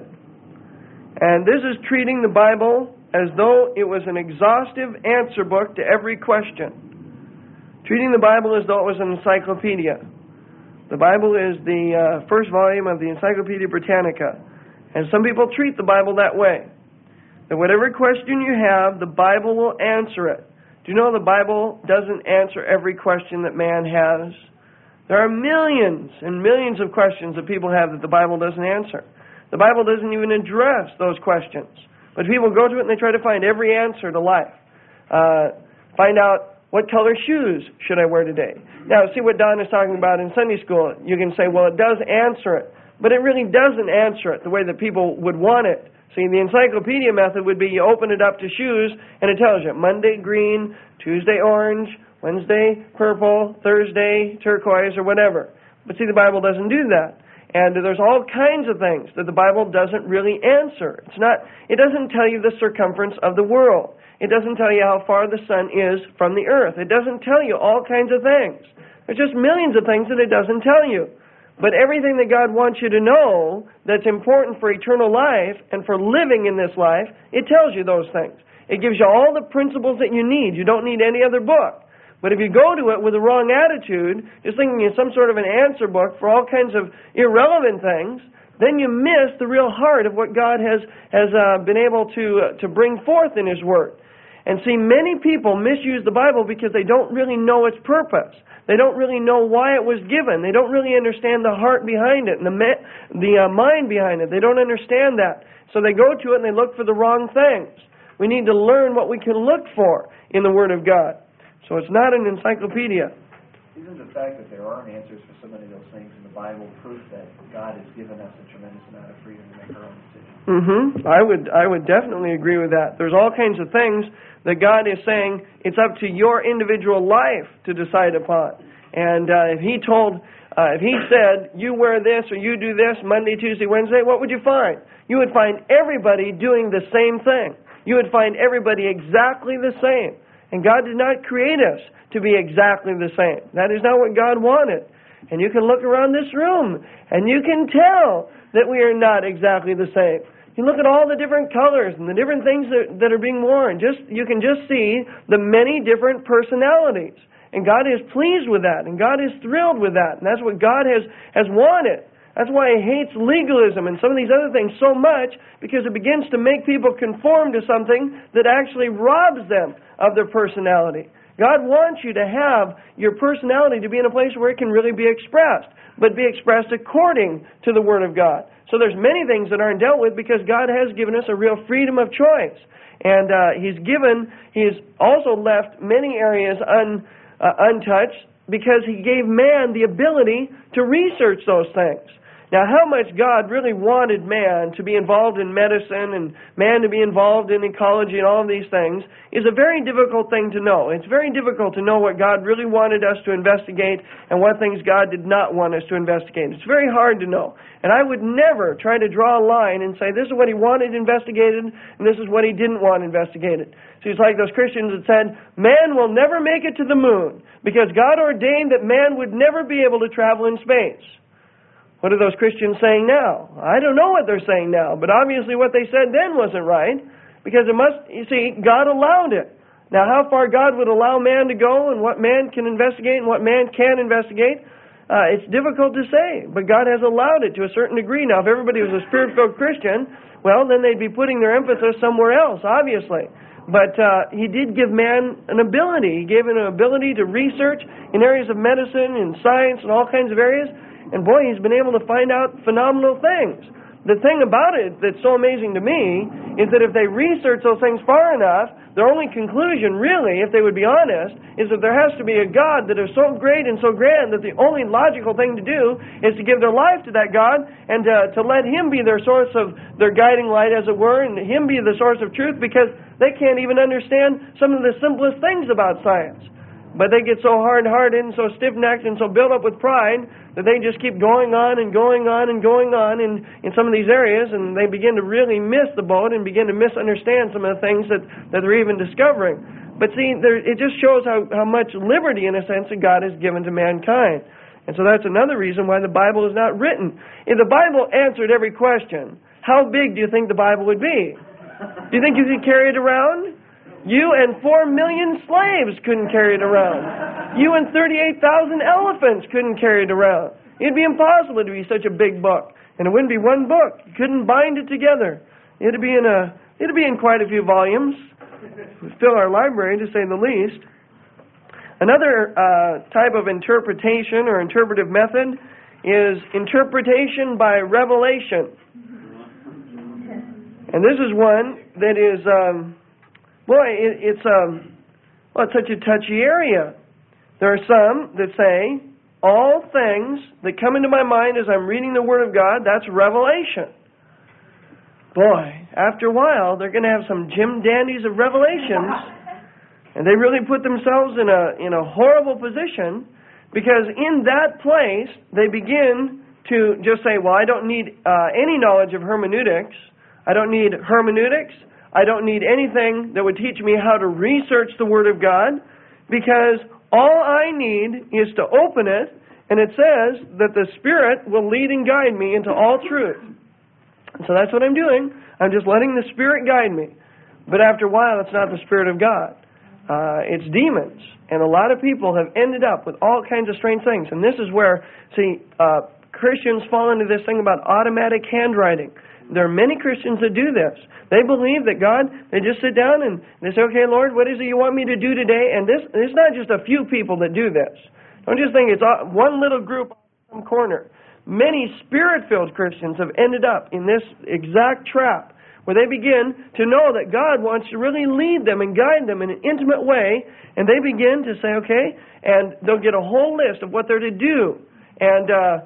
And this is treating the Bible as though it was an exhaustive answer book to every question. Treating the Bible as though it was an encyclopedia. The Bible is the uh, first volume of the Encyclopedia Britannica. And some people treat the Bible that way. That whatever question you have, the Bible will answer it. Do you know the Bible doesn't answer every question that man has? There are millions and millions of questions that people have that the Bible doesn't answer. The Bible doesn't even address those questions. But people go to it and they try to find every answer to life. Uh, find out, what color shoes should I wear today? Now, see what Don is talking about in Sunday school. You can say, well, it does answer it. but it really doesn't answer it the way that people would want it. See, the encyclopedia method would be you open it up to shoes, and it tells you Monday green, Tuesday orange, Wednesday purple, Thursday turquoise, or whatever. But see, the Bible doesn't do that. And there's all kinds of things that the Bible doesn't really answer. It's not. It doesn't tell you the circumference of the world. It doesn't tell you how far the sun is from the earth. It doesn't tell you all kinds of things. There's just millions of things that it doesn't tell you. But everything that God wants you to know that's important for eternal life and for living in this life, it tells you those things. It gives you all the principles that you need. You don't need any other book. But if you go to it with the wrong attitude, just thinking it's some sort of an answer book for all kinds of irrelevant things, then you miss the real heart of what God has, has uh, been able to, uh, to bring forth in His Word. And see, many people misuse the Bible because they don't really know its purpose. They don't really know why it was given. They don't really understand the heart behind it and the ma- the uh, mind behind it. They don't understand that. So they go to it and they look for the wrong things. We need to learn what we can look for in the Word of God. So it's not an encyclopedia. Isn't the fact that there aren't answers for so many of those things in the Bible proof that God has given us a tremendous amount of freedom to make our own decisions? Mm-hmm. I would I would definitely agree with that. There's all kinds of things that God is saying it's up to your individual life to decide upon. And uh, if He told, uh, if He said, you wear this or you do this Monday, Tuesday, Wednesday, what would you find? You would find everybody doing the same thing. You would find everybody exactly the same. And God did not create us to be exactly the same. That is not what God wanted. And you can look around this room and you can tell that we are not exactly the same. You look at all the different colors and the different things that, that are being worn. Just you can just see the many different personalities. And God is pleased with that. And God is thrilled with that. And that's what God has, has wanted. That's why He hates legalism and some of these other things so much, because it begins to make people conform to something that actually robs them of their personality. God wants you to have your personality to be in a place where it can really be expressed, but be expressed according to the Word of God. So there's many things that aren't dealt with because God has given us a real freedom of choice. And uh, He's given, He's also left many areas un, uh, untouched because He gave man the ability to research those things. Now, how much God really wanted man to be involved in medicine and man to be involved in ecology and all of these things is a very difficult thing to know. It's very difficult to know what God really wanted us to investigate and what things God did not want us to investigate. It's very hard to know. And I would never try to draw a line and say this is what He wanted investigated and this is what He didn't want investigated. So it's like those Christians that said, man will never make it to the moon because God ordained that man would never be able to travel in space. What are those Christians saying now? I don't know what they're saying now, but obviously what they said then wasn't right, because it must, you see, God allowed it. Now, how far God would allow man to go and what man can investigate and what man can investigate, uh, it's difficult to say, but God has allowed it to a certain degree. Now, if everybody was a Spirit-filled Christian, well, then they'd be putting their emphasis somewhere else, obviously. But uh, He did give man an ability. He gave him an ability to research in areas of medicine and science and all kinds of areas. And boy, he's been able to find out phenomenal things. The thing about it that's so amazing to me is that if they research those things far enough, their only conclusion, really, if they would be honest, is that there has to be a God that is so great and so grand that the only logical thing to do is to give their life to that God and uh, to let Him be their source of their guiding light, as it were, and Him be the source of truth, because they can't even understand some of the simplest things about science. But they get so hard-hearted and so stiff-necked and so built up with pride that they just keep going on and going on and going on in, in some of these areas, and they begin to really miss the boat and begin to misunderstand some of the things that, that they're even discovering. But see, there, it just shows how, how much liberty, in a sense, that God has given to mankind. And so that's another reason why the Bible is not written. If the Bible answered every question, how big do you think the Bible would be? Do you think you could carry it around? You and four million slaves couldn't carry it around. You and thirty-eight thousand elephants couldn't carry it around. It'd be impossible to be such a big book. And it wouldn't be one book. You couldn't bind it together. It'd be in a, it'd be in quite a few volumes. It'd fill our library, to say the least. Another uh, type of interpretation or interpretive method is interpretation by revelation. And this is one that is... Um, Boy, it, it's um, well, it's such a touchy area. There are some that say all things that come into my mind as I'm reading the Word of God, that's revelation. Boy, after a while, they're going to have some Jim Dandies of revelations, and they really put themselves in a in a horrible position, because in that place, they begin to just say, well, I don't need uh, any knowledge of hermeneutics. I don't need hermeneutics. I don't need anything that would teach me how to research the Word of God, because all I need is to open it, and it says that the Spirit will lead and guide me into all truth. So that's what I'm doing. I'm just letting the Spirit guide me. But after a while, it's not the Spirit of God. Uh, it's demons. And a lot of people have ended up with all kinds of strange things. And this is where, see, uh, Christians fall into this thing about automatic handwriting. There are many Christians that do this. They believe that God, they just sit down and they say, okay, Lord, what is it you want me to do today? And this, it's not just a few people that do this. Don't just think it's one little group in some corner. Many Spirit-filled Christians have ended up in this exact trap, where they begin to know that God wants to really lead them and guide them in an intimate way, and they begin to say, okay, and they'll get a whole list of what they're to do. And uh,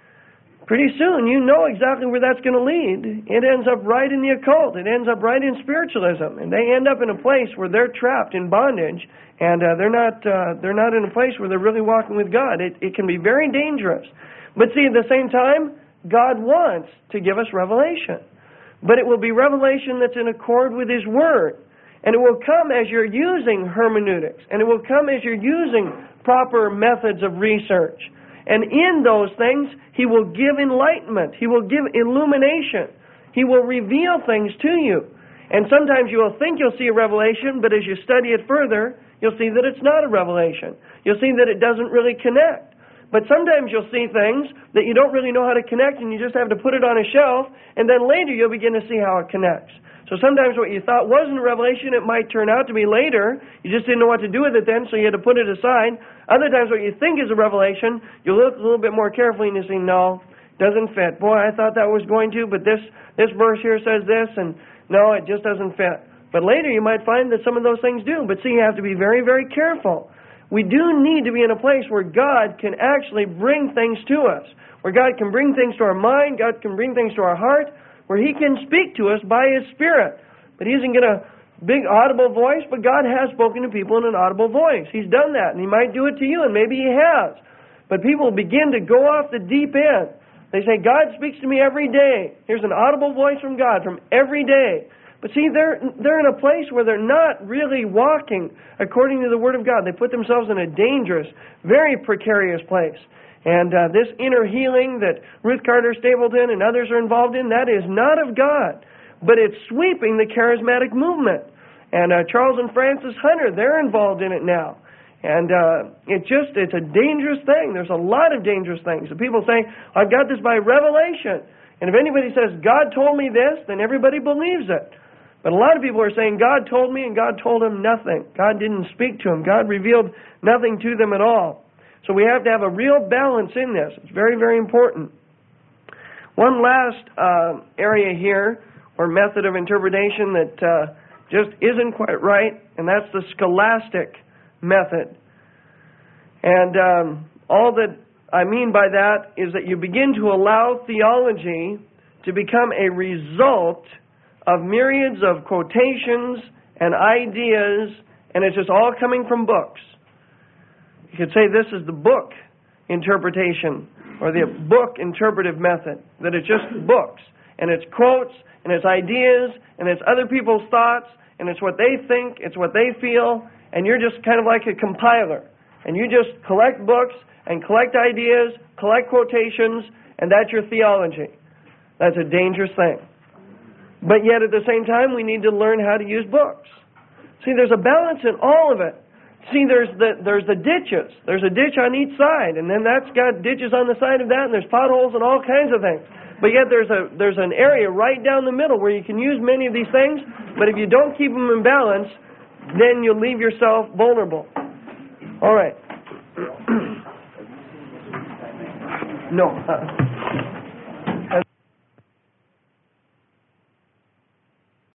pretty soon, you know exactly where that's going to lead. It ends up right in the occult. It ends up right in spiritualism. And they end up in a place where they're trapped in bondage, and uh, they're not uh, they're not in a place where they're really walking with God. It, it can be very dangerous. But see, at the same time, God wants to give us revelation. But it will be revelation that's in accord with His Word. And it will come as you're using hermeneutics. And it will come as you're using proper methods of research. And in those things, He will give enlightenment. He will give illumination. He will reveal things to you. And sometimes you will think you'll see a revelation, but as you study it further, you'll see that it's not a revelation. You'll see that it doesn't really connect. But sometimes you'll see things that you don't really know how to connect, and you just have to put it on a shelf, and then later you'll begin to see how it connects. So sometimes what you thought wasn't a revelation, it might turn out to be later. You just didn't know what to do with it then, so you had to put it aside. Other times what you think is a revelation, you look a little bit more carefully and you say, no, doesn't fit. Boy, I thought that was going to, but this, this verse here says this, and no, it just doesn't fit. But later you might find that some of those things do. But see, you have to be very, very careful. We do need to be in a place where God can actually bring things to us, where God can bring things to our mind, God can bring things to our heart, where He can speak to us by His Spirit. But He isn't going to big audible voice, but God has spoken to people in an audible voice. He's done that, and He might do it to you, and maybe He has. But people begin to go off the deep end. They say, God speaks to me every day. Here's an audible voice from God from every day. But see, they're they're in a place where they're not really walking according to the Word of God. They put themselves in a dangerous, very precarious place. And uh, this inner healing that Ruth Carter Stapleton and others are involved in, that is not of God. But it's sweeping the charismatic movement. And uh, Charles and Francis Hunter, they're involved in it now. And uh, it just, it's a dangerous thing. There's a lot of dangerous things. And people say, I've got this by revelation. And if anybody says, God told me this, then everybody believes it. But a lot of people are saying, God told me, and God told them nothing. God didn't speak to them. God revealed nothing to them at all. So we have to have a real balance in this. It's very, very important. One last uh, area here, or method of interpretation that uh, just isn't quite right, and that's the scholastic method. And um, all that I mean by that is that you begin to allow theology to become a result of myriads of quotations and ideas, and it's just all coming from books. You could say this is the book interpretation, or the book interpretive method, that it's just books, and it's quotes, and it's ideas, and it's other people's thoughts, and it's what they think, it's what they feel, and you're just kind of like a compiler. And you just collect books, and collect ideas, collect quotations, and that's your theology. That's a dangerous thing. But yet at the same time, we need to learn how to use books. See, there's a balance in all of it. See, there's the there's the ditches. There's a ditch on each side, and then that's got ditches on the side of that, and there's potholes and all kinds of things. But yet there's a there's an area right down the middle where you can use many of these things, but if you don't keep them in balance, then you'll leave yourself vulnerable. All right. No. Uh,